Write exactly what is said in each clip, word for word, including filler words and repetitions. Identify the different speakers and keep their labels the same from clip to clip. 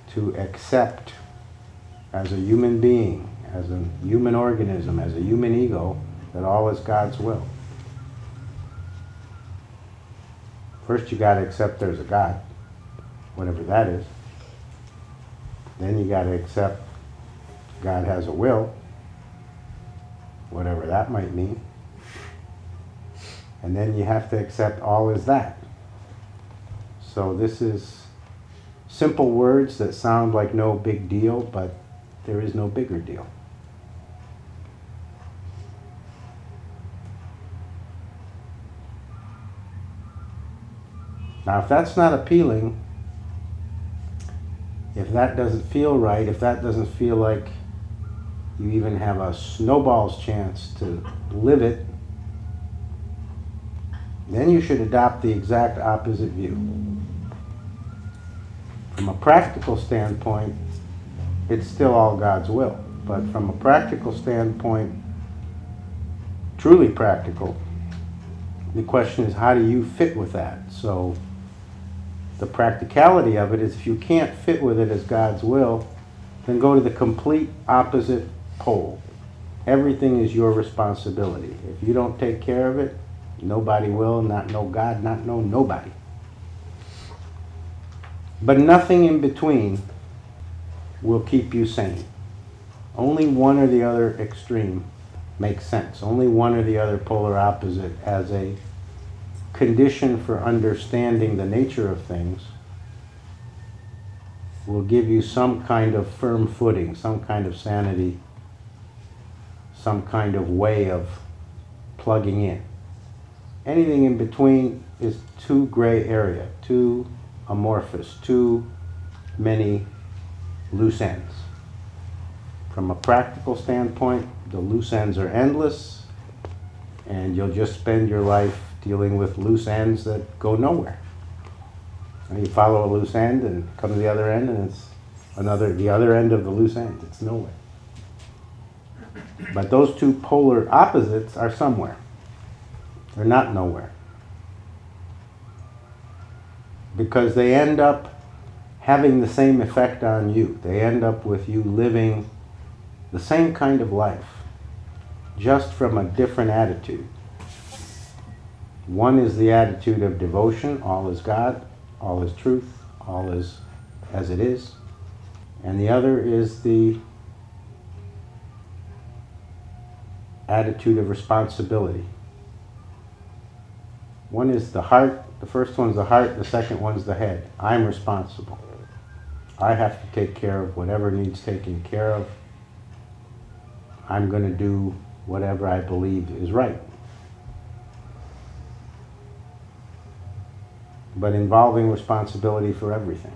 Speaker 1: to accept as a human being, as a human organism, as a human ego, that all is God's will. First you got to accept there's a God, whatever that is. Then you got to accept God has a will, whatever that might mean. And then you have to accept all is that. So this is simple words that sound like no big deal, but there is no bigger deal. Now, if that's not appealing, if that doesn't feel right, if that doesn't feel like you even have a snowball's chance to live it, then you should adopt the exact opposite view. From a practical standpoint, it's still all God's will. But from a practical standpoint, truly practical, the question is, how do you fit with that? So the practicality of it is, if you can't fit with it as God's will, then go to the complete opposite pole. Everything is your responsibility. If you don't take care of it, nobody will, not no God, not no nobody. But nothing in between will keep you sane. Only one or the other extreme makes sense. Only one or the other polar opposite as a condition for understanding the nature of things will give you some kind of firm footing, some kind of sanity, some kind of way of plugging in. Anything in between is too gray area, too amorphous, too many loose ends. From a practical standpoint, the loose ends are endless, and you'll just spend your life dealing with loose ends that go nowhere. And you follow a loose end and come to the other end, and it's another, the other end of the loose end. It's nowhere. But those two polar opposites are somewhere. They're not nowhere. Because they end up having the same effect on you. They end up with you living the same kind of life, just from a different attitude. One is the attitude of devotion, all is God, all is truth, all is as it is. And the other is the attitude of responsibility. One is the heart, the first one's the heart, the second one's the head. I'm responsible. I have to take care of whatever needs taken care of. I'm going to do whatever I believe is right. But involving responsibility for everything.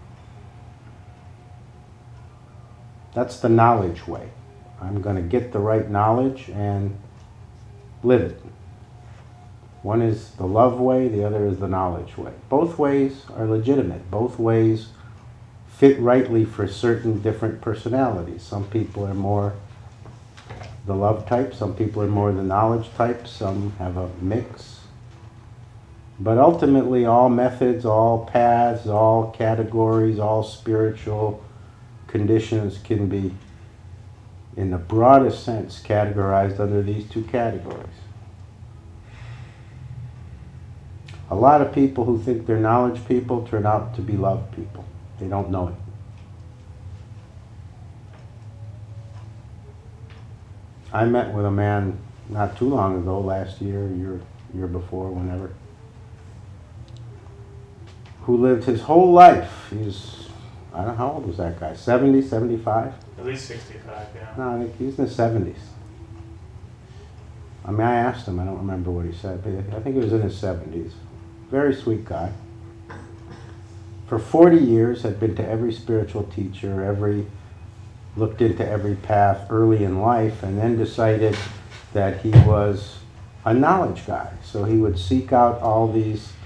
Speaker 1: That's the knowledge way. I'm going to get the right knowledge and live it. One is the love way, the other is the knowledge way. Both ways are legitimate. Both ways fit rightly for certain different personalities. Some people are more the love type, some people are more the knowledge type, some have a mix. But ultimately, all methods, all paths, all categories, all spiritual conditions can be, in the broadest sense, categorized under these two categories. A lot of people who think they're knowledge people turn out to be love people. They don't know it. I met with a man not too long ago, last year, year, year before, whenever, who lived his whole life. He's, I don't know, how old was that guy? seventy, seventy-five?
Speaker 2: At least sixty-five, yeah.
Speaker 1: No, I think he's in his seventies. I mean, I asked him, I don't remember what he said, but I think he was in his seventies. Very sweet guy. For forty years had been to every spiritual teacher, every looked into every path early in life, and then decided that he was a knowledge guy. So he would seek out all these